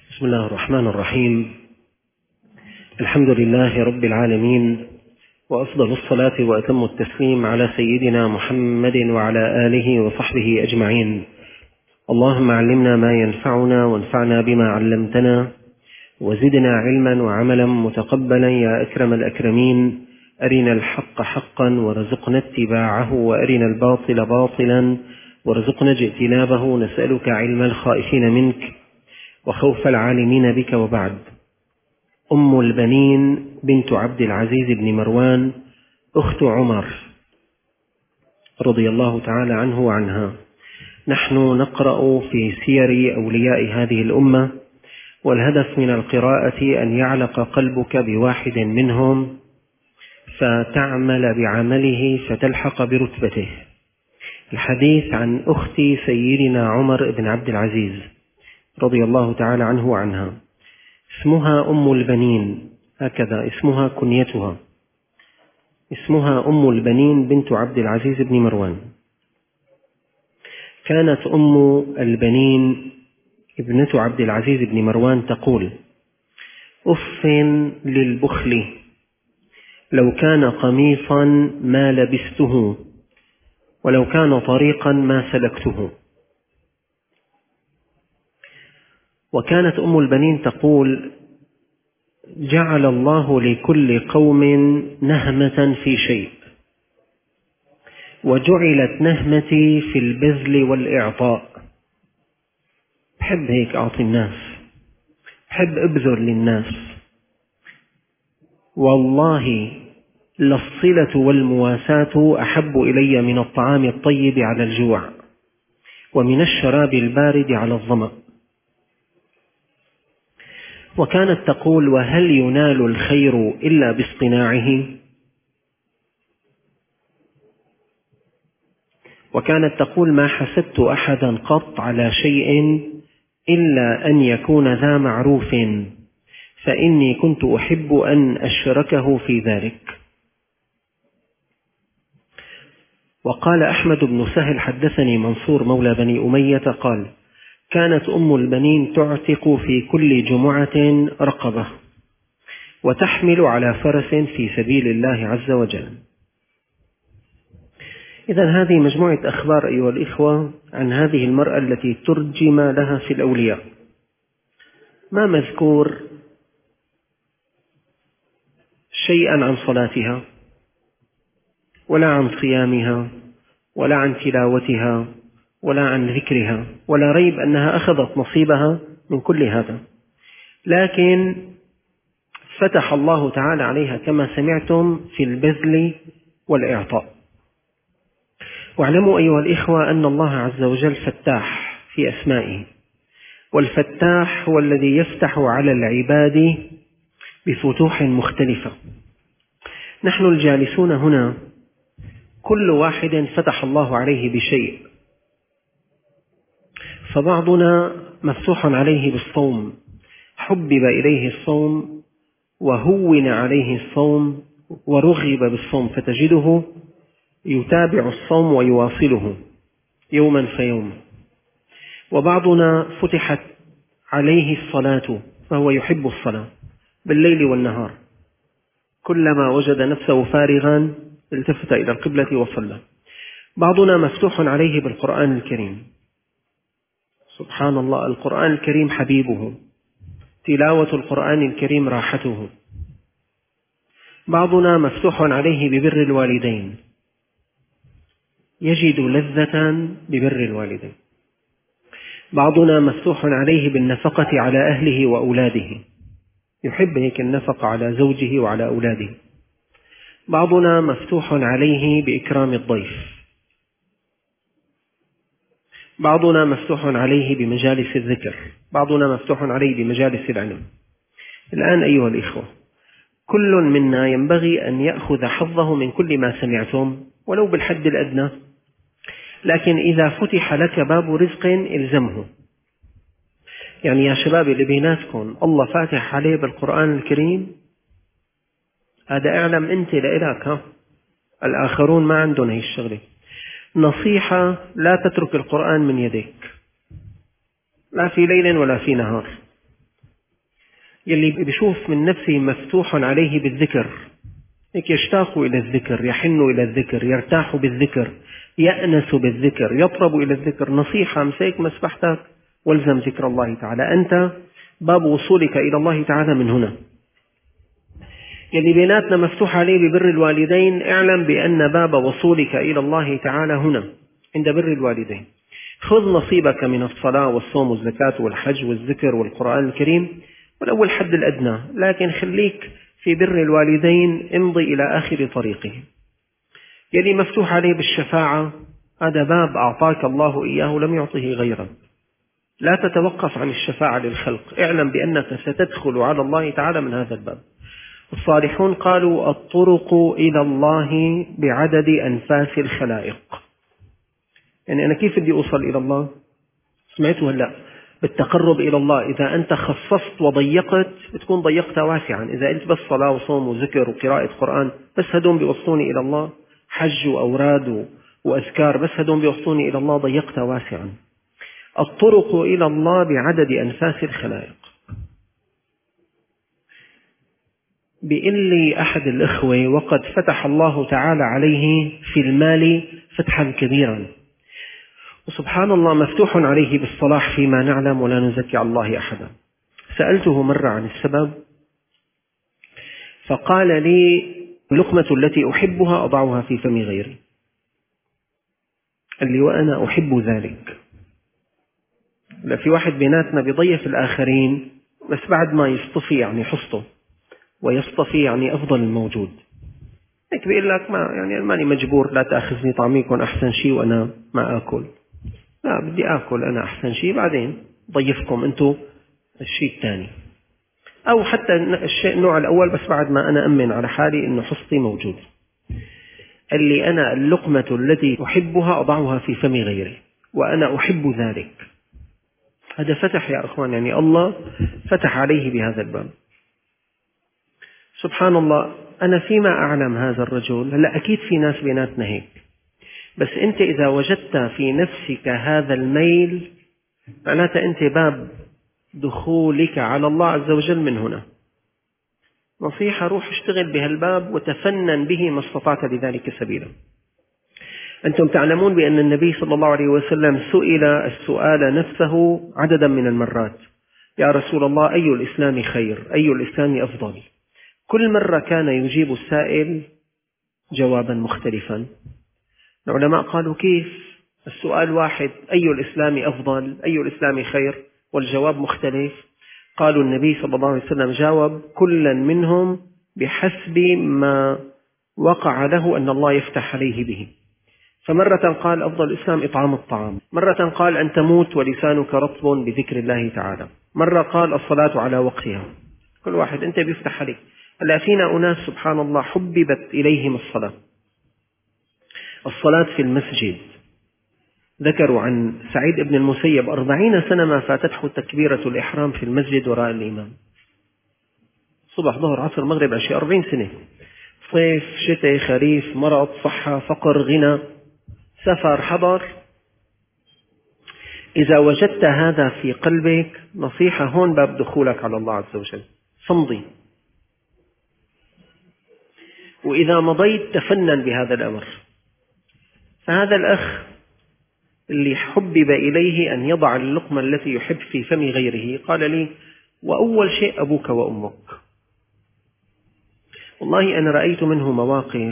بسم الله الرحمن الرحيم. الحمد لله رب العالمين، وأفضل الصلاة وأتم التسليم على سيدنا محمد وعلى آله وصحبه أجمعين. اللهم علمنا ما ينفعنا وانفعنا بما علمتنا، وزدنا علما وعملا متقبلا يا أكرم الأكرمين. أرنا الحق حقا وارزقنا اتباعه، وأرنا الباطل باطلا وارزقنا اجتنابه. نسألك علم الخائفين منك وخوف العالمين بك. وبعد. أم البنين بنت عبد العزيز بن مروان أخت عمر رضي الله تعالى عنه وعنها. نحن نقرأ في سير أولياء هذه الأمة، والهدف من القراءة أن يعلق قلبك بواحد منهم فتعمل بعمله فتلحق برتبته. الحديث عن أخت سيدنا عمر بن عبد العزيز رضي الله تعالى عنه وعنها. اسمها أم البنين، هكذا اسمها، كنيتها اسمها أم البنين بنت عبد العزيز بن مروان. كانت أم البنين ابنة عبد العزيز بن مروان تقول: أف للبخل، لو كان قميصا ما لبسته، ولو كان طريقا ما سلكته. وكانت أم البنين تقول: جعل الله لكل قوم نهمة في شيء، وجعلت نهمتي في البذل والإعطاء. بحب هيك أعطي الناس، بحب أبذل للناس. والله للصلة والمواساة أحب إلي من الطعام الطيب على الجوع، ومن الشراب البارد على الظمأ. وكانت تقول: وهل ينال الخير إلا باصطناعه؟ وكانت تقول: ما حسدت أحدا قط على شيء إلا أن يكون ذا معروف، فإني كنت أحب أن أشركه في ذلك. وقال أحمد بن سهل: حدثني منصور مولى بني أمية قال: كانت أم البنين تعتق في كل جمعة رقبة، وتحمل على فرس في سبيل الله عز وجل. إذن هذه مجموعة أخبار أيها الإخوة عن هذه المرأة التي ترجم لها في الأولياء. ما مذكور شيئا عن صلاتها، ولا عن صيامها، ولا عن تلاوتها، ولا عن ذكرها، ولا ريب أنها أخذت نصيبها من كل هذا، لكن فتح الله تعالى عليها كما سمعتم في البذل والإعطاء. واعلموا أيها الإخوة أن الله عز وجل فتاح في أسمائه، والفتاح هو الذي يفتح على العباد بفتوح مختلفة. نحن الجالسون هنا كل واحد فتح الله عليه بشيء، فبعضنا مفتوح عليه بالصوم، حبب إليه الصوم وهون عليه الصوم ورغب بالصوم، فتجده يتابع الصوم ويواصله يوما فيوم. وبعضنا فتحت عليه الصلاة فهو يحب الصلاة بالليل والنهار، كلما وجد نفسه فارغا التفت إلى القبلة وصلى. بعضنا مفتوح عليه بالقرآن الكريم، سبحان الله، القرآن الكريم حبيبه، تلاوة القرآن الكريم راحته. بعضنا مفتوح عليه ببر الوالدين، يجد لذة ببر الوالدين. بعضنا مفتوح عليه بالنفقة على أهله وأولاده، يحب هيك النفقة على زوجه وعلى أولاده. بعضنا مفتوح عليه بإكرام الضيف. بعضنا مفتوح عليه بمجالس الذكر. بعضنا مفتوح عليه بمجالس العلم. الآن أيها الإخوة، كل منا ينبغي أن يأخذ حظه من كل ما سمعتم ولو بالحد الأدنى، لكن إذا فتح لك باب رزق إلزمه. يعني يا شباب اللي بيناتكم الله فاتح عليه بالقرآن الكريم، هذا اعلم أنت لإلك، الآخرون ما عندهم هي الشغلة. نصيحة: لا تترك القرآن من يديك، لا في ليل ولا في نهار. يلي بيشوف من نفسه مفتوح عليه بالذكر، هيك يشتاق إلى الذكر، يحن إلى الذكر، يرتاح بالذكر، يأنس بالذكر، يطرب إلى الذكر. نصيحة: امسك مسبحتك والزم ذكر الله تعالى، أنت باب وصولك إلى الله تعالى من هنا. يلي بيناتنا مفتوح عليه ببر الوالدين، اعلم بأن باب وصولك إلى الله تعالى هنا عند بر الوالدين. خذ نصيبك من الصلاة والصوم والزكاة والحج والذكر والقرآن الكريم ولو الحد الأدنى، لكن خليك في بر الوالدين، امضي إلى آخر طريقه. يلي مفتوح عليه بالشفاعة، هذا باب أعطاك الله إياه لم يعطه غيرك. لا تتوقف عن الشفاعة للخلق، اعلم بأنك ستدخل على الله تعالى من هذا الباب. الصالحون قالوا: الطرق إلى الله بعدد أنفاس الخلائق. يعني أنا كيف بدي أوصل إلى الله؟ سمعتوا هلأ؟ بالتقرب إلى الله. إذا أنت خصصت وضيقت بتكون ضيقت واسعا. إذا قلت بس صلاة وصوم وذكر وقراءة قرآن بس هدون بيوصلوني إلى الله، حج وأوراد وأذكار بس هدون بيوصلوني إلى الله، ضيقت واسعا. الطرق إلى الله بعدد أنفاس الخلائق. بيقول لي أحد الإخوة: وقد فتح الله تعالى عليه في المال فتحا كبيرا، وسبحان الله مفتوح عليه بالصلاح فيما نعلم ولا نزكي على الله أحدا. سألته مرة عن السبب فقال لي: اللقمة التي أحبها أضعها في فم غيري. قال لي: وأنا أحب ذلك. لا، في واحد بيناتنا بيضيف الآخرين بس بعد ما يصطفي يعني حصته، ويصطفي يعني أفضل الموجود. هيك بيقول لك: ما يعني ماني مجبور، لا تأخذني طعميكم أحسن شيء وأنا ما آكل، لا بدي آكل أنا أحسن شيء، بعدين ضيفكم أنتوا الشيء الثاني. أو حتى الشيء النوع الأول بس بعد ما أنا أمن على حالي إنه حصتي موجود. قال لي: أنا اللقمة التي أحبها أضعها في فم غيري وأنا أحب ذلك. هذا فتح يا أخوان، يعني الله فتح عليه بهذا الباب. سبحان الله. أنا فيما أعلم هذا الرجل، هلا أكيد في ناس بيناتنا هيك، بس أنت إذا وجدت في نفسك هذا الميل معناته أنت باب دخولك على الله عز وجل من هنا. نصيحة: روح اشتغل بهالباب وتفنن به ما استطعت لذلك سبيلا. أنتم تعلمون بأن النبي صلى الله عليه وسلم سئل السؤال نفسه عددا من المرات: يا رسول الله، أي الإسلام خير؟ أي الإسلام أفضل؟ كل مرة كان يجيب السائل جوابا مختلفا. العلماء قالوا: كيف السؤال واحد، أي الإسلام أفضل، أي الإسلام خير، والجواب مختلف؟ قالوا: النبي صلى الله عليه وسلم جاوب كلا منهم بحسب ما وقع له أن الله يفتح عليه به. فمرة قال: أفضل الإسلام إطعام الطعام، مرة قال: أن تموت ولسانك رطب بذكر الله تعالى، مرة قال: الصلاة على وقتها. كل واحد أنت بيفتح عليك. هلا فينا أناس سبحان الله حببت إليهم الصلاة في المسجد. ذكروا عن سعيد بن المسيب 40 سنة ما فاتته تكبيرة الإحرام في المسجد وراء الإمام، صبح ظهر عصر مغرب عشاء، 40 سنة، صيف شتاء خريف، مرض صحة فقر غنى سفر حضر. إذا وجدت هذا في قلبك، نصيحة: هون باب دخولك على الله عز وجل، فامضي. وإذا مضيت تفنن بهذا الأمر. فهذا الأخ اللي حبب إليه أن يضع اللقمة التي يحب في فم غيره قال لي: وأول شيء أبوك وأمك. والله أنا رأيت منه مواقف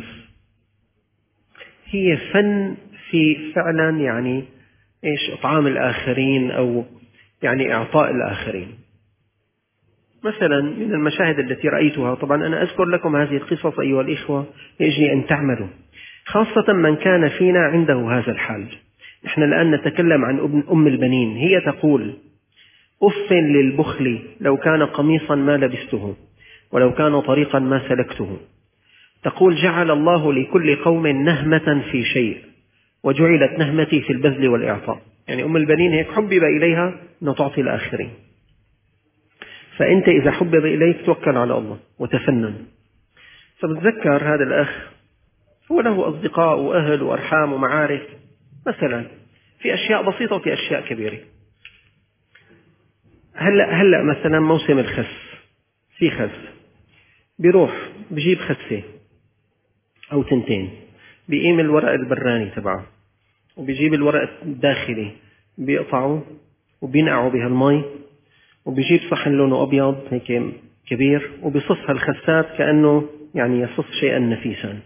هي فن في فعلا يعني إطعام الآخرين أو يعني إعطاء الآخرين. مثلا من المشاهد التي رأيتها، طبعا أنا أذكر لكم هذه القصص أيها الإخوة يجري أن تعملوا، خاصة من كان فينا عنده هذا الحال. نحن الآن نتكلم عن أم البنين، هي تقول: أف للبخل، لو كان قميصا ما لبسته، ولو كان طريقا ما سلكته. تقول: جعل الله لكل قوم نهمة في شيء، وجعلت نهمتي في البذل والإعطاء. يعني أم البنين هيك حبب إليها أن تعطي الآخرين. فأنت إذا حبب إليك توكل على الله وتفنن. فبتذكر هذا الأخ هو له أصدقاء وأهل وأرحام ومعارف، مثلا في أشياء بسيطة وفي أشياء كبيرة. هلأ مثلا موسم الخس، في خس، بيروح بجيب خسة أو تنتين، بيقيم الورق البراني تبعه وبيجيب الورق الداخلي بيقطعه وبينقعه بهالمي، وبيجيب صحن لونه أبيض هيك كبير وبيصف هالخسات كأنه يعني يصف شيئا نفيسا،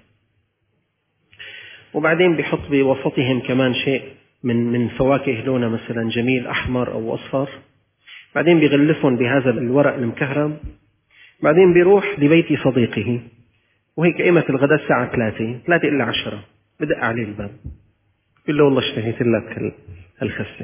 وبعدين بيحط بوسطهم كمان شيء من فواكه لونه مثلا جميل أحمر أو أصفر، بعدين بيغلفهم بهذا الورق المكهرب، بعدين بيروح لبيت صديقه، وهيك قيمة الغداء الساعة 3 إلا 10 بدق عليه الباب، بيقول له والله اشتهيت لك الخسة.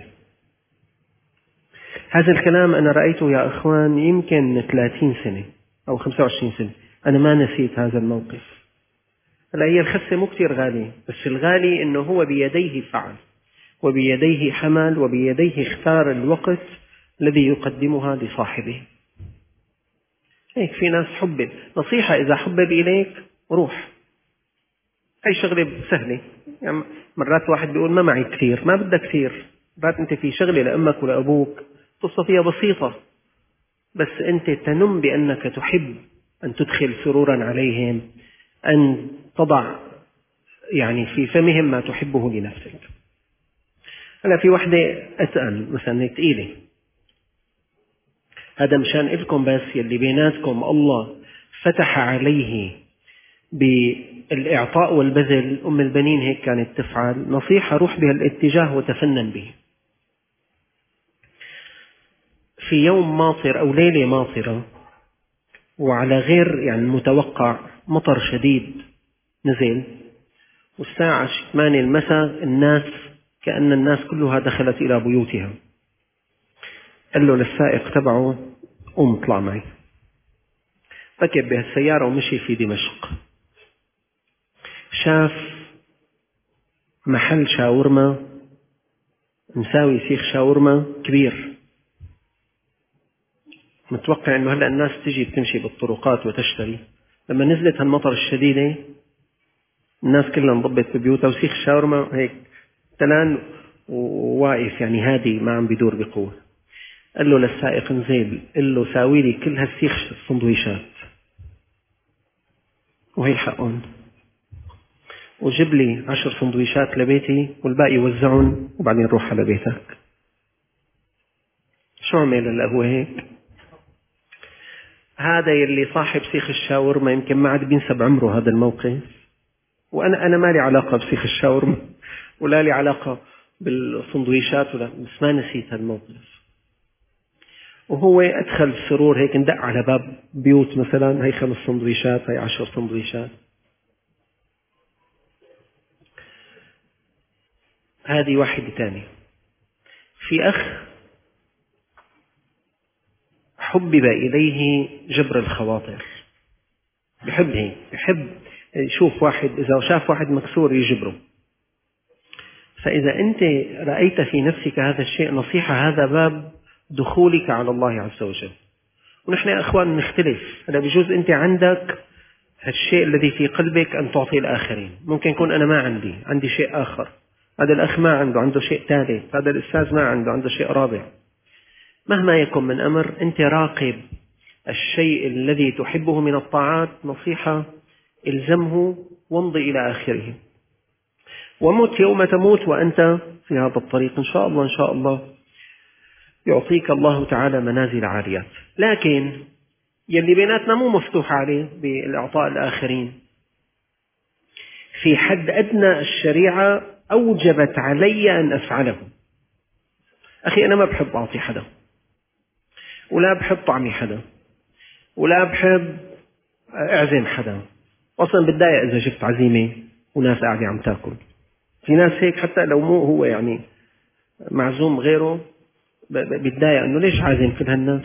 هذا الكلام أنا رأيته يا أخوان يمكن 30 سنة أو 25 سنة، أنا ما نسيت هذا الموقف. هلا هي الخسة مو كتير غالية، بس الغالي إنه هو بيديه فعل وبيديه حمل وبيديه اختار الوقت الذي يقدمها لصاحبه. هيك في ناس حبب، نصيحة إذا حبب إليك روح، هي شغلة سهلة. يعني مرات واحد بيقول ما معي كثير، ما بدك كثير، مرات أنت في شغلة لأمك ولأبوك قصة فيها بسيطة، بس أنت تنم بأنك تحب أن تدخل سرورا عليهم، أن تضع يعني في فمهم ما تحبه لنفسك. هلا في وحدة أتقل مثلا تقيلة، هذا مشان إلكم بس يلي بيناتكم الله فتح عليه بالإعطاء والبذل. أم البنين هيك كانت تفعل، نصيحة روح بهالاتجاه وتفنن به. في يوم ماطر أو ليلة ماطرة وعلى غير يعني متوقع مطر شديد نزل، والساعة 8 المساء الناس كأن الناس كلها دخلت إلى بيوتها، قال له للسائق تبعه قوم اطلع معي، ركب بهالسيارة ومشي في دمشق، شاف محل شاورما مساوي سيخ شاورما كبير، متوقع انه هلأ الناس تجي بتمشي بالطرقات وتشتري. لما نزلت هالمطر الشديدة الناس كلها انضبت ببيوتها، وسيخ الشاورما هيك تلان وواقف يعني هادي ما عم بيدور بقوة. قال له للسائق انزل، قال له ساوي لي كل هالسيخ سندويشات وهي حقهم، وجيب لي 10 سندويشات لبيتي والباقي وزعهم وبعدين روح على بيتك. شو عمل هلا هو هيك؟ هذا يلي صاحب سيخ الشاورما يمكن ما عاد بينسى بعمره هذا الموقف، وأنا ما لي علاقة بسيخ الشاورما ولا لي علاقة بالسندويشات ولا، بس ما نسيت هالموقف. وهو أدخل السرور هيك ندق على باب بيوت مثلا، هي 5 سندويشات، هي 10 سندويشات. هذه واحدة تانية. في أخ حبب إليه جبر الخواطر، بحب هيك، بحب يشوف واحد، إذا شاف واحد مكسور يجبره. فإذا أنت رأيت في نفسك هذا الشيء، نصيحة هذا باب دخولك على الله عز وجل. ونحن يا أخوان نختلف، هذا بجوز أنت عندك الشيء الذي في قلبك أن تعطي الآخرين، ممكن يكون أنا ما عندي شيء آخر، هذا الأخ ما عنده شيء ثالث، هذا الأستاذ ما عنده شيء رابع. مهما يكن من أمر أنت راقب الشيء الذي تحبه من الطاعات، نصيحة الزمه وامضي إلى آخره، ومت يوم تموت وأنت في هذا الطريق إن شاء الله. إن شاء الله يعطيك الله تعالى منازل عالية. لكن يلي بيناتنا مو مفتوح عليه بالإعطاء الآخرين، في حد أدنى الشريعة أوجبت علي أن أفعله. أخي أنا ما بحب أعطي حدا، ولا بحب طعمي حدا، ولا بحب أعزم حدا، أصلا بتضايق إذا جبت عزيمة وناس قاعدة عم تاكل. في ناس هيك حتى لو مو هو يعني معزوم غيره بتضايق إنه ليش عازم كل هالناس.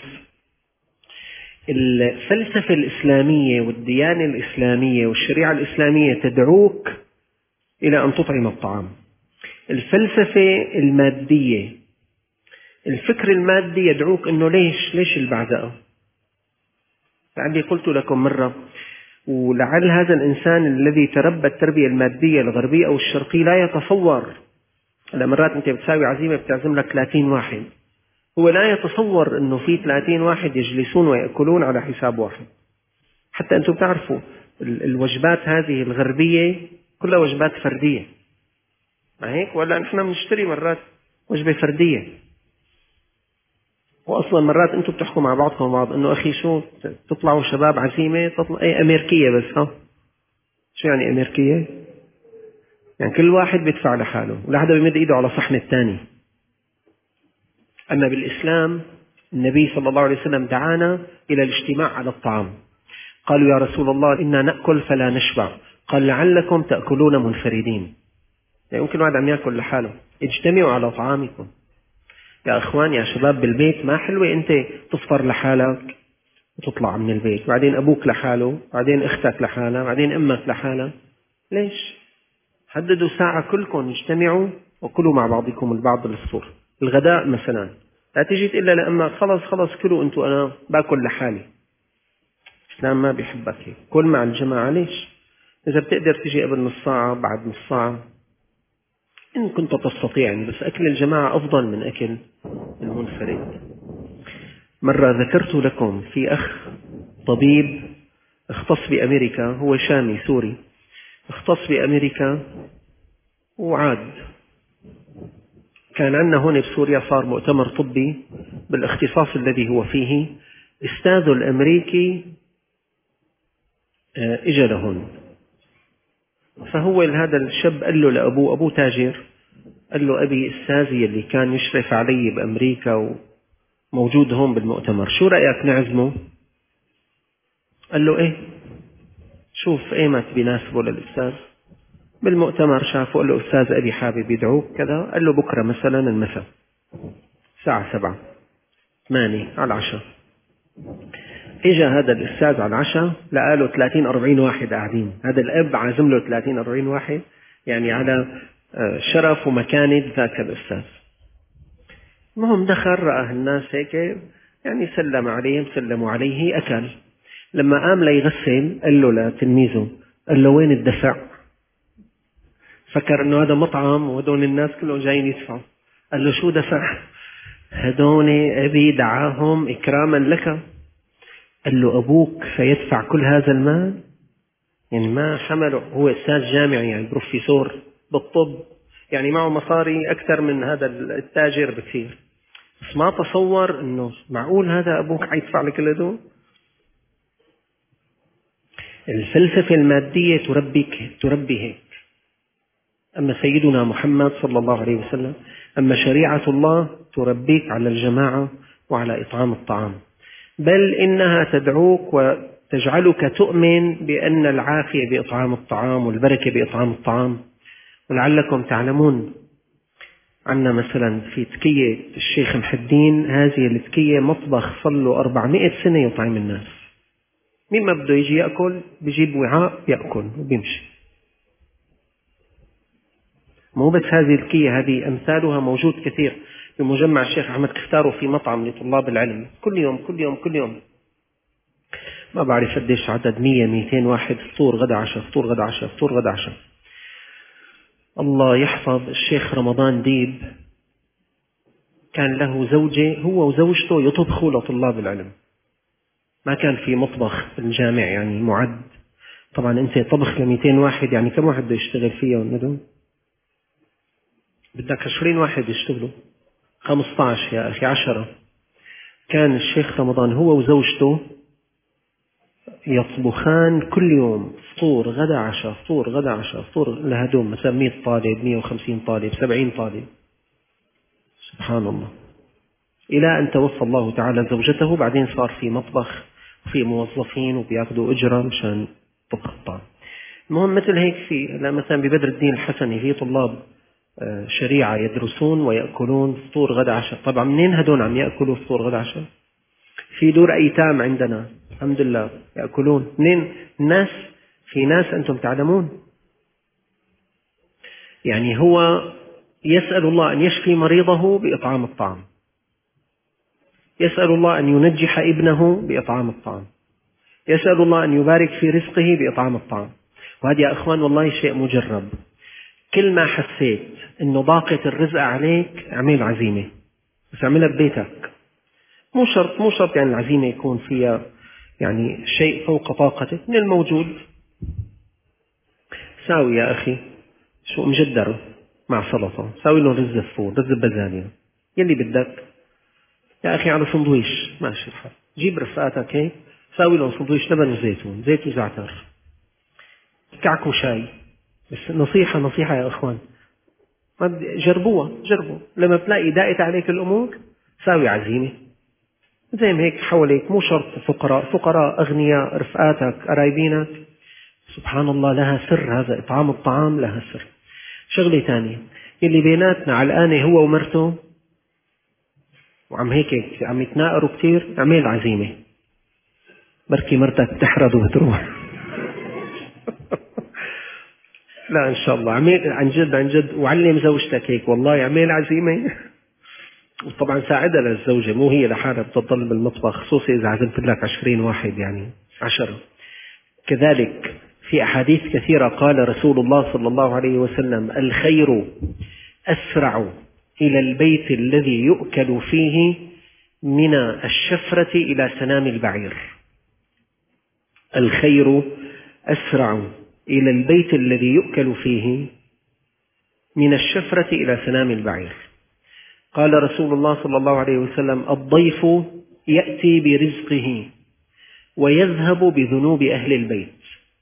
الفلسفة الإسلامية والديانة الإسلامية والشريعة الإسلامية تدعوك إلى أن تطعم الطعام. الفلسفة المادية، الفكر المادي يدعوك إنه ليش البعزقة. لعلي قلت لكم مرة، ولعل هذا الإنسان الذي تربى التربية المادية الغربية أو الشرقية لا يتصور. مرات أنت بتساوي عزيمة بتعزم لك 30 واحد، هو لا يتصور أنه في 30 واحد يجلسون ويأكلون على حساب واحد. حتى أنتم تعرفوا الوجبات هذه الغربية كلها وجبات فردية، ما هيك؟ ولا نحن بنشتري مرات وجبة فردية، وأصلا مرات أنتم بتحكوا مع بعضكم بعض إنه أخي شو تطلعوا شباب عزيمة تطلع أي أمريكية بس شو يعني أمريكية؟ يعني كل واحد بيدفع لحاله ولا حدا بيمد إيده على صحن الثاني. أما بالإسلام النبي صلى الله عليه وسلم دعانا إلى الاجتماع على الطعام. قالوا يا رسول الله إنا نأكل فلا نشبع، قال لعلكم تأكلون منفردين، يعني يمكن واحد عم يأكل لحاله. اجتمعوا على طعامكم يا أخوان يا شباب بالبيت. ما حلوة أنت تفطر لحالك وتطلع من البيت، بعدين أبوك لحاله، بعدين أختك لحالها، بعدين أمك لحالها. ليش؟ حددوا ساعة كلكم اجتمعوا وكلوا مع بعضكم البعض بالفطور. الغداء مثلا لا تجي تقول لأمك خلص كلوا أنتوا أنا باكل لحالي. الإسلام ما بيحبك هيك، كل مع الجماعة. ليش؟ إذا بتقدر تجي قبل نص ساعة بعد نص ساعة إن كنت تستطيع يعني، بس أكل الجماعة أفضل من أكل المنفرد. مرة ذكرت لكم في أخ طبيب اختص بأمريكا، هو شامي سوري، اختص بأمريكا وعاد. كان عندنا هون بسوريا صار مؤتمر طبي بالاختصاص الذي هو فيه، أستاذه الأمريكي إجا لهون. فهو هذا الشاب قال له لأبوه، أبوه تاجر، قال له أبي أستاذي اللي كان يشرف علي بأمريكا وموجود هون بالمؤتمر، شو رأيك نعزمه؟ قال له إيه، شوف أيمت بيناسبه للأستاذ بالمؤتمر. شافه قال له أستاذ أبي حابب يدعوك كذا. قال له بكرة مثلا المساء الساعة 7 8 على العشاء. إجا هذا الأستاذ على العشاء لقاله 30-40 واحد قاعدين. هذا الأب عازم له 30-40 واحد، يعني على شرف ومكانة ذاك الأستاذ. المهم دخل رأى الناس هيك، يعني سلم عليهم، سلموا عليه، أكل. لما قام ليغسل قال له لتلميذه، قال له وين الدفع؟ فكر انه هذا مطعم وهدول الناس كلهم جايين يدفعوا. قال له شو دفع؟ هدول ابي دعاهم اكراما لك. قال له ابوك سيدفع كل هذا المال؟ يعني ما حمله، هو استاذ جامعي يعني بروفيسور بالطب، يعني معه مصاري اكثر من هذا التاجر بكثير، بس ما تصور انه معقول هذا ابوك حيدفع لكل هدول. الفلسفة المادية تربي هيك. أما سيدنا محمد صلى الله عليه وسلم، أما شريعة الله تربيك على الجماعة وعلى إطعام الطعام، بل إنها تدعوك وتجعلك تؤمن بأن العافية بإطعام الطعام والبركة بإطعام الطعام. ولعلكم تعلمون عندنا مثلا في تكية الشيخ محدين، هذه التكية مطبخ صار له 400 سنة يطعم الناس. مين ما بده يجي يأكل بيجيب وعاء يأكل وبيمشي. مو بس هذه الكية، هذه أمثالها موجود كثير في مجمع الشيخ أحمد كفتار، وفي مطعم لطلاب العلم كل يوم ما بعرف قديش عدد، 100-200 واحد، فطور غدا عشاء فطور غدا عشاء فطور غدا عشاء. الله يحفظ الشيخ رمضان ديب، كان له زوجة، هو وزوجته يطبخوا لطلاب العلم. ما كان في مطبخ الجامع يعني معد. طبعا أنت طبخ ل200 واحد، يعني كم واحد بده يشتغل فيهم ندو؟ بدك 20 واحد يشتغلوا، 15 يا أخي 10. كان الشيخ رمضان هو وزوجته يطبخان كل يوم فطور غدا عشاء فطور غدا عشاء فطور لهدوم مثلا 100 طالب 150 طالب 70 طالب. سبحان الله. إلى أن توفى الله تعالى زوجته، بعدين صار في مطبخ وفي موظفين وبياخذوا أجرة مشان طبخ الطعام. المهم مثل هيك في مثلا ببدر الدين الحسني في طلاب شريعة يدرسون ويأكلون فطور غدا عشاء. طبعا منين هدول عم يأكلوا فطور غدا عشاء؟ في دور أيتام عندنا الحمد لله يأكلون. منين الناس؟ في ناس أنتم تعلمون يعني هو يسأل الله أن يشفي مريضه بإطعام الطعام، يسأل الله أن ينجح ابنه بإطعام الطعام، يسأل الله أن يبارك في رزقه بإطعام الطعام. وهذا يا أخوان والله شيء مجرب. كل ما حسيت أنه ضاقت الرزق عليك اعمل عزيمة، بس اعملها ببيتك. مو شرط يعني العزيمة يكون فيها يعني شيء فوق طاقتك. من الموجود ساوي يا أخي شو مجدر مع سلطة، ساوي لهم رز فول، رز بزانية، يلي بدك يا أخي على سندويش ماشي الحال. جيب رفقاتك هيك ساوي لهم سندويش لبن وزيتون، زيت وزعتر، كعكوا شاي. بس نصيحة يا أخوان، جربوا لما تلاقي ضاقت عليك الأمور ساوي عزيمة زي ما هيك حواليك. مو شرط فقراء أغنياء، رفقاتك قرايبينك، سبحان الله لها سر. هذا إطعام الطعام لها سر. شغلة تانية، اللي بيناتنا علقانة هو ومرته وعم هيك عم يتناقروا كتير، اعمل عزيمة، بركي مرتك بتحرد وبتروح. لا إن شاء الله اعمل عن جد وعلم زوجتك هيك، والله اعمل عزيمة. وطبعا ساعدها للزوجة، مو هي لحالها بتضل بالمطبخ، خصوصي إذا عزمت لك 20 واحد يعني 10. كذلك في أحاديث كثيرة قال رسول الله صلى الله عليه وسلم: الخير أسرع إلى البيت الذي يؤكل فيه من الشفرة إلى سنام البعير. الخير أسرع إلى البيت الذي يؤكل فيه من الشفرة إلى سنام البعير. قال رسول الله صلى الله عليه وسلم: الضيف يأتي برزقه ويذهب بذنوب أهل البيت.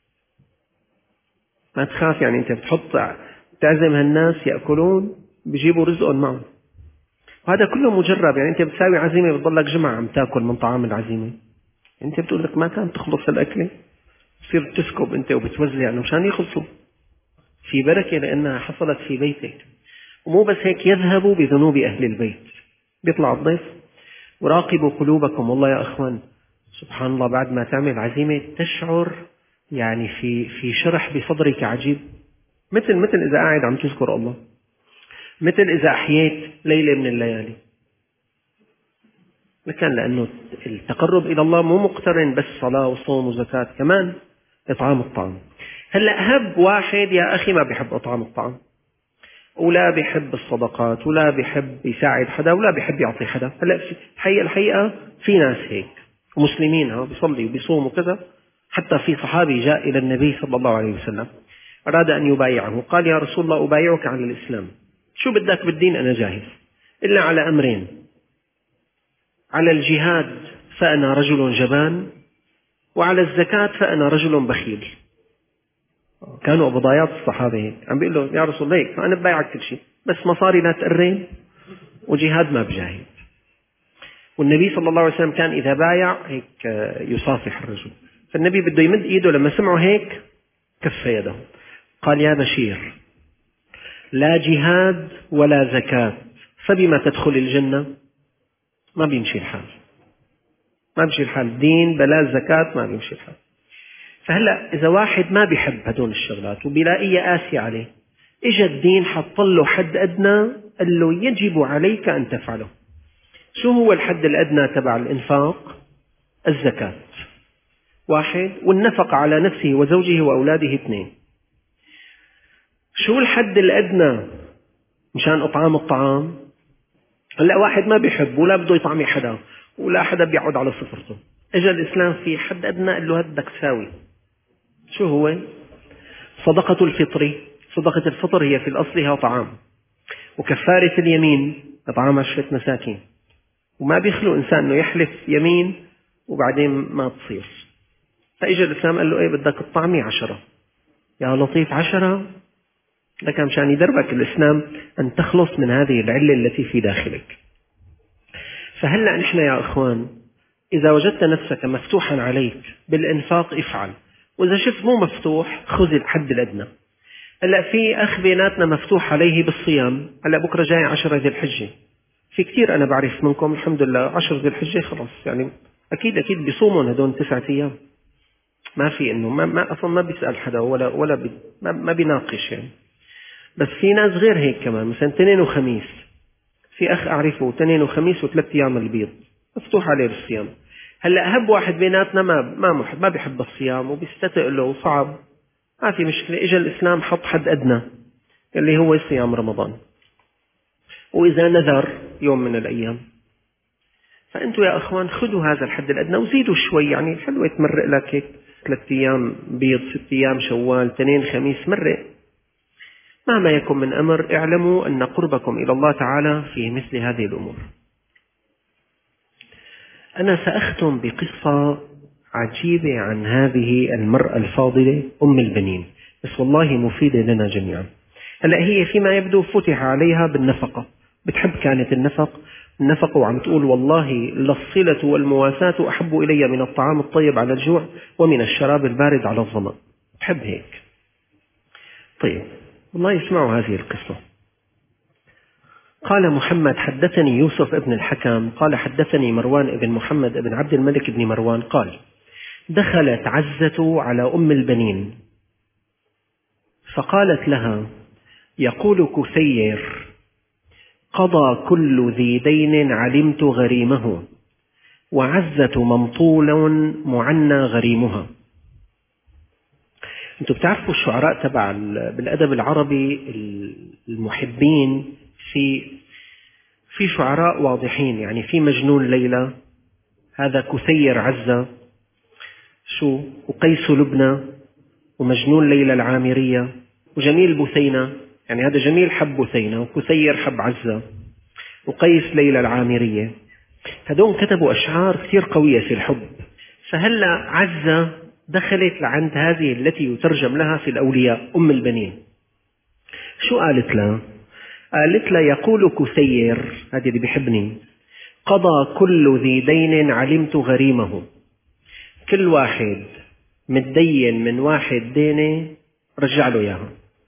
ما تخاف يعني، أنت تعزم هالناس يأكلون بيجيبوا رزقهم معهم، وهذا كله مجرب. يعني أنت بتساوي عزيمة بتضلك جمعة عم تأكل من طعام العزيمة، أنت بتقول لك ما كان تخلص الأكلة، تصير تسكب أنت وبتوزع يعني مشان يخلصوا، في بركة لأنها حصلت في بيتك. ومو بس هيك، يذهب بذنوب أهل البيت. بيطلع الضيف وراقبوا قلوبكم. والله يا أخوان سبحان الله، بعد ما تعمل عزيمة تشعر يعني في شرح بصدرك عجيب، مثل إذا قاعد عم تذكر الله، مثل إذا أحييت ليلة من الليالي. لكن لأنه التقرب إلى الله مو مقترن بس صلاة وصوم وزكاة، كمان إطعام الطعام. هلأ هب واحد يا أخي ما بيحب إطعام الطعام، ولا بيحب الصدقات، ولا بيحب يساعد حدا، ولا بيحب يعطي حدا. هلأ الحقيقة في ناس هيك ومسلمين بيصلي وبيصوم وكذا. حتى في صحابي جاء إلى النبي صلى الله عليه وسلم أراد أن يبايعه، قال: يا رسول الله أبايعك على الإسلام، شو بدك بالدين أنا جاهز، إلا على أمرين: على الجهاد فأنا رجل جبان، وعلى الزكاة فأنا رجل بخيل. كانوا أبضايات الصحابة عم بيقول له: يا رسول الله فأنا ببايعك كل شيء، بس مصاري لا تقرين، وجهاد ما بجاهد. والنبي صلى الله عليه وسلم كان إذا بايع هيك يصافح الرجل، فالنبي بده يمد إيده، لما سمعوا هيك كف يده، قال: يا بشير، لا جهاد ولا زكاة فبما تدخل الجنة؟ ما بيمشي الحال، دين بلا زكاة ما بيمشي الحال. فهلأ إذا واحد ما بيحب هدول الشغلات وبيلاقيه قاسي عليه، إجا الدين حط له حد أدنى، قال له: يجب عليك أن تفعله. شو هو الحد الأدنى تبع الإنفاق؟ الزكاة 1، والنفق على نفسه وزوجه وأولاده 2. شو الحد الأدنى مشان إطعام الطعام؟ هلأ واحد ما بيحب ولا بده يطعمي حدا ولا حدا بيقعد على صفرته، إجا الإسلام في حد أدنى قال له: بدك تساوي. شو هو؟ صدقة الفطر. صدقة الفطر هي في الأصلها طعام، وكفارة اليمين إطعام 10 مساكين. وما بيخلو إنسان أنه يحلف يمين وبعدين ما تصير. فإجا الإسلام قال له: إيه بدك تطعمي 10. يا لطيف 10 لك مشان يدربك الإسلام أن تخلص من هذه العلة التي في داخلك. فهلأ نحن يا أخوان إذا وجدت نفسك مفتوحا عليك بالإنفاق افعل، وإذا شفت مو مفتوح خذ الحد الأدنى. هلأ في أخ بيناتنا مفتوح عليه بالصيام، هلأ بكرة جاي 10 ذي الحجة، في كتير أنا بعرف منكم الحمد لله 10 ذي الحجة خلاص يعني أكيد بيصومون هدول 9 أيام، ما في إنه ما أصلا ما بيسأل حدا ولا ما بيناقش يعني. بس في ناس غير هيك كمان، مثلا اثنين وخميس، في أخ أعرفه اثنين وخميس و3 أيام البيض مفتوح عليه بالصيام. هلأ هب واحد بيناتنا ما بيحب الصيام وبيستثقل له وصعب، ما في مشكلة، إجا الإسلام حط حد أدنى اللي هو صيام رمضان. وإذا نذر يوم من الأيام. فأنتوا يا أخوان خذوا هذا الحد الأدنى وزيدوا شوي، يعني حلوة تمرق لك هيك 3 أيام بيض، 6 أيام شوال، 2 خميس، مرق. مهما يكن من أمر اعلموا أن قربكم إلى الله تعالى في مثل هذه الأمور. أنا سأختم بقصة عجيبة عن هذه المرأة الفاضلة أم البنين، بس والله مفيدة لنا جميعا. هلأ هي فيما يبدو فتح عليها بالنفقة، بتحب كانت النفقة وعم تقول والله للصلة والمواساة أحب إلي من الطعام الطيب على الجوع ومن الشراب البارد على الظمأ، تحب هيك. طيب والله اسمعوا هذه القصة. قال محمد حدثني يوسف ابن الحكم قال حدثني مروان ابن محمد ابن عبد الملك بن مروان قال دخلت عزة على أم البنين فقالت لها يقول كثير قضى كل ذي دين علمت غريمه وعزة ممطول معنى غريمها. أنتم بتعرفوا الشعراء تبع بالأدب العربي المحبين، في شعراء واضحين، يعني في مجنون ليلى هذا كثير عزة، وقيس لبنى ومجنون ليلى العامرية وجميل بثينة، يعني هذا جميل حب بثينة وكثير حب عزة وقيس ليلى العامرية. هذول كتبوا أشعار كثير قوية في الحب. فهلأ عزة دخلت لعند هذه التي يترجم لها في الأولياء أم البنين. شو قالت لها؟ قالت لها يقول كثير، هذا اللي بيحبني، قضى كل ذي دين علمت غريمه، كل واحد متدين من واحد دينه رجع له إياها،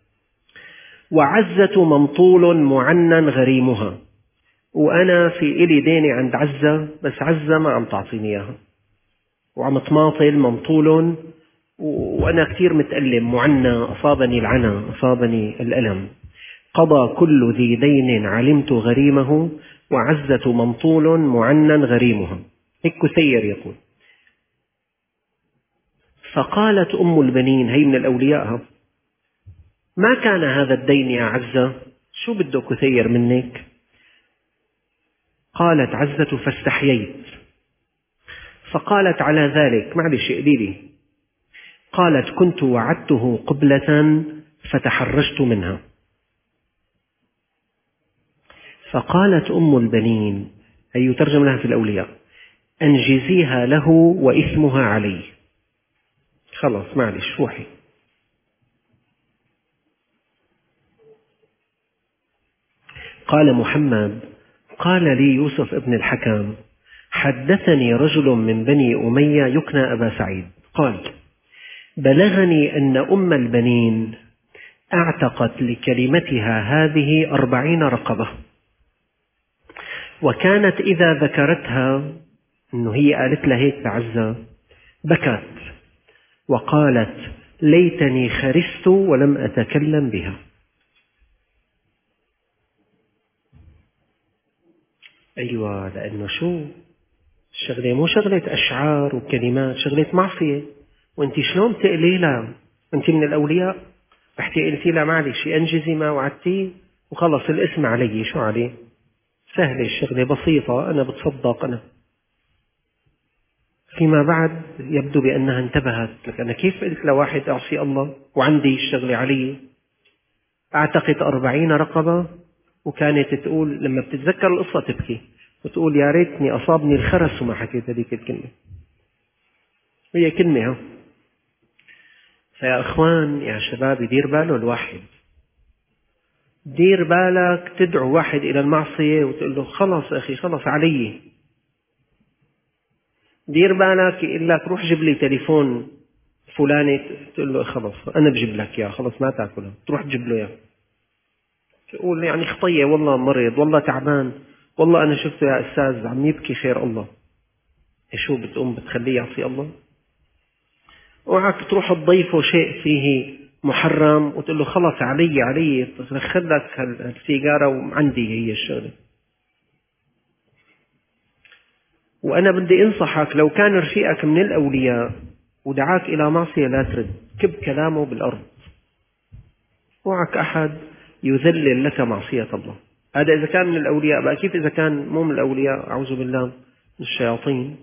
وعزة ممطول معنى غريمها، وأنا في إلي ديني عند عزة بس عزة ما عم تعطيني إياها، وعم تماطل ممطول وأنا كثير متألم، معنى أصابني العنا أصابني الألم. قضى كل ذي دين علمت غريمه وعزة ممطول معنى غريمها، هيك كثير يقول. فقالت أم البنين، هي من الأولياء، ما كان هذا الدين يا عزة، شو بده كثير منك؟ قالت عزة فاستحييت. فقالت على ذلك معلش قليلي. قالت كنت وعدته قبلة فتحرجت منها. فقالت أم البنين، أي يترجم لها في الأولياء، أنجزيها له وإثمها علي، خلاص معلش روحي. قال محمد قال لي يوسف ابن الحكم حدثني رجل من بني أمية يكنى أبا سعيد قال بلغني أن أم البنين اعتقت لكلمتها هذه 40 رقبة، وكانت إذا ذكرتها أنه هي قالت لها هيك لعزة بكت وقالت ليتني خرست ولم أتكلم بها. أيوة، لأنه شو الشغلة مو شغلة أشعار وكلمات، شغلة معصية، وأنت شلون تقلي لها؟ أنت من الأولياء رحتي قلتي لها معلش أنجزي ما وعدتيه وخلص الاسم علي، شو عليه؟ سهلة الشغلة بسيطة، أنا بتصدق أنا. فيما بعد يبدو بأنها انتبهت لك، أنا كيف قلت لواحد أعصي الله وعندي الشغلة علي؟ أعتقد 40 رقبة، وكانت تقول لما بتتذكر القصة تبكي وتقول يا ريتني أصابني الخرس وما حكيت هذيك الكلمة. هي كلمة. فيا أخوان يا شباب دير باله الواحد، دير بالك تدعو واحد إلى المعصية وتقول له خلص أخي خلص علي. دير بالك يقول لك روح جيب لي تليفون فلاني، تقول له خلص أنا بجيب لك يا خلص ما تأكله، تروح تجيب له يا، تقول يعني خطية والله مريض والله تعبان والله أنا شفته يا أستاذ عم يبكي خير الله. شو بتقوم بتخليه يعصي الله؟ اوعك تروح تضيفه شيء فيه محرم وتقول له خلص علي خذ لك السيجارة وعندي هي الشغلة. وأنا بدي أنصحك لو كان رفيقك من الأولياء ودعاك إلى معصية لا ترد، كب كلامه بالأرض. اوعك أحد يذلل لك معصية الله. هذا إذا كان من الأولياء. بقى كيف إذا كان مو من الأولياء؟ أعوذ بالله، من الشياطين.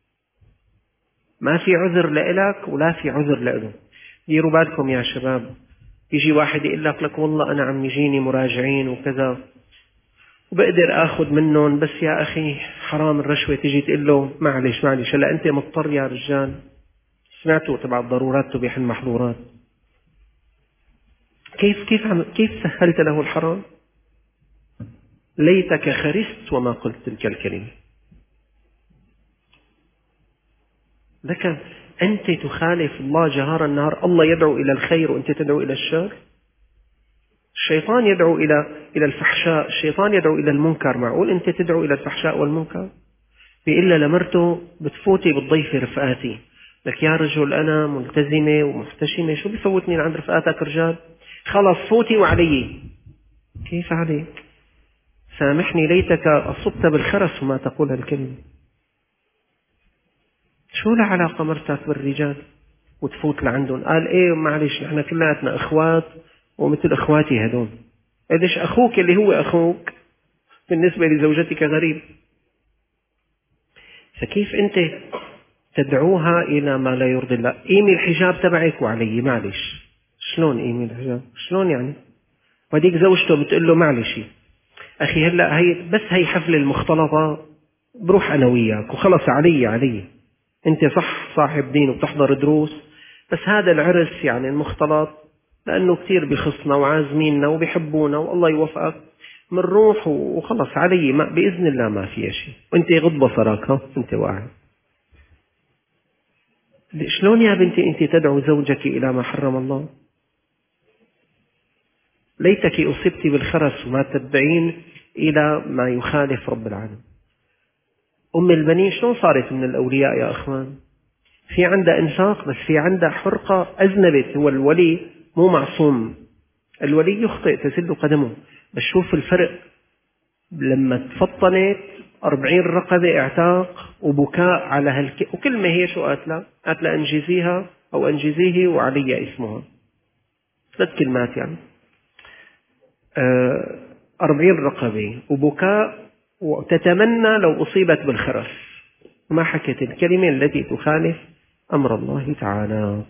ما في عذر لإلك ولا في عذر لإله. ديروا بالكم يا شباب، يجي واحد يقول لك والله أنا عم يجيني مراجعين وكذا وبقدر آخذ منهم، بس يا أخي حرام الرشوة. تيجي تقول له معلش هلا أنت مضطر يا رجال. سمعتوا تبع الضرورات تبيح المحظورات؟ كيف سهلت له الحرام؟ ليتك خرست وما قلت تلك الكلمة. لك أنت تخالف الله جهارا النهار. الله يدعو إلى الخير وأنت تدعو إلى الشر. الشيطان يدعو إلى الفحشاء، الشيطان يدعو إلى المنكر. معقول أنت تدعو إلى الفحشاء والمنكر؟ بإلا لمرته بتفوتي بالضيف رفقاتي، لك يا رجل أنا ملتزمة ومحتشمة، شو بفوتني عند رفقاتك رجال؟ خلص فوتي وعلي. كيف عليك؟ سامحني، ليتك أصبت بالخرس وما تقول الكلمة. شو العلاقة مرتك بالرجال وتفوت لعندهم؟ قال إيه معلش نحن كلاتنا إخوات ومثل إخواتي هدول. قديش أخوك اللي هو أخوك بالنسبة لزوجتك غريب. فكيف أنت تدعوها إلى ما لا يرضي الله؟ قيمي الحجاب تبعك وعلي. معلش شلون قيمي الحجاب؟ شلون يعني؟ وديك زوجته بتقول له معلش أخي هلأ هي حفل المختلطة بروح أنا وياك وخلص. علي أنت صح صاحب دين وبتحضر دروس، بس هذا العرس يعني المختلط لأنه كتير بخصنا وعازميننا وبيحبونا والله يوفقك، منروح وخلص علي ما بإذن الله ما في شيء. وأنت غض بصرك، أنت واعي. شلون يا بنتي أنت تدعو زوجك إلى ما حرم الله؟ ليتك أصبت بالخرس وما تدعين إلى ما يخالف رب العالمين. أم البنين شلون صارت من الأولياء يا أخوان؟ في عندها إنفاق، بس في عندها حرقة أذنبت. هو الولي مو معصوم، الولي يخطئ تزل قدمه، بس شوف الفرق لما تفطنت 40 رقبة اعتاق وبكاء على وكلمة هي شو قالت أنجزيها أو أنجزيه وعلي اسمها. 3 كلمات يعني. 40 رقبة وبكاء وتتمنى لو أصيبت بالخرس، ما حكت الكلمة التي تخالف أمر الله تعالى.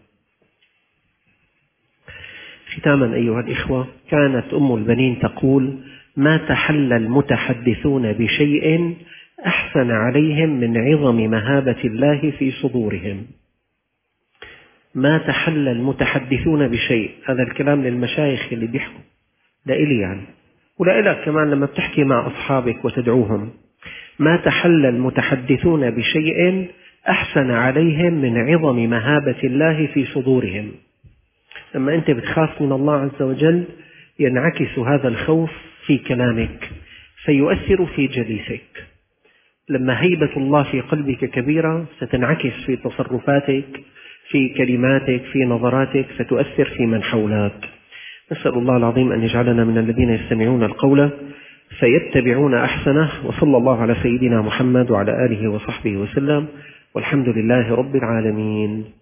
ختاما أيها الإخوة، كانت أم البنين تقول: ما تحلى المتحدثون بشيء أحسن عليهم من عظم مهابة الله في صدورهم. ما تحلى المتحدثون بشيء، هذا الكلام للمشايخ اللي بيحكوا، لإلي يعني ولإلك كمان لما بتحكي مع أصحابك وتدعوهم. ما تحلى المتحدثون بشيء أحسن عليهم من عظم مهابة الله في صدورهم. لما أنت بتخاف من الله عز وجل ينعكس هذا الخوف في كلامك فيؤثر في جليسك. لما هيبة الله في قلبك كبيرة ستنعكس في تصرفاتك، في كلماتك، في نظراتك، فتؤثر في من حولك. نسأل الله العظيم أن يجعلنا من الذين يستمعون القول فيتبعون أحسنه. وصلى الله على سيدنا محمد وعلى آله وصحبه وسلم، والحمد لله رب العالمين.